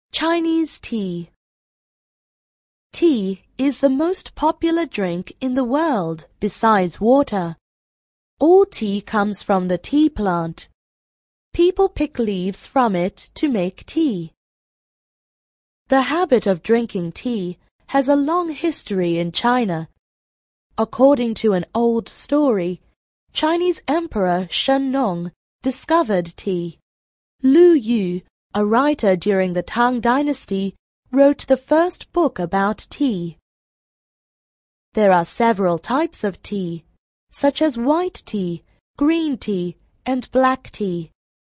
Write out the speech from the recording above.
Chinese tea. Tea is the most popular drink in the world besides water. All tea comes from the tea plant. People pick leaves from it to make tea. The habit of drinking tea has a long history in China. According to an old story, Chinese Emperor Shen Nong discovered tea. Lu Yu, a writer during the Tang Dynasty, wrote the first book about tea. There are several types of tea, such as white tea, green tea, and black tea.